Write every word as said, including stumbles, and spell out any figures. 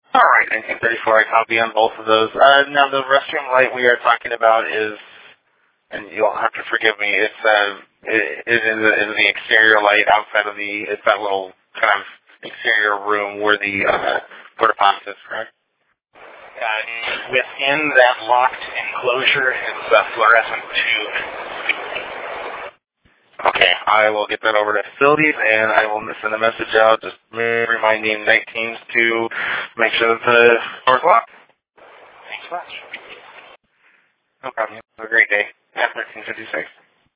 All right, nineteen thirty-four, I copy on both of those. Uh, now, the restroom light we are talking about is, and you'll have to forgive me, it's uh, it, it is, a, is the exterior light outside of the, it's that little kind of exterior room where the uh, porta potty is, correct? Uh, within that locked enclosure is a fluorescent tube. Okay, I will get that over to facilities, and I will send a message out just reminding night teams to make sure that the door's locked. Thanks much. No problem. Have a great day. At thirteen fifty-six.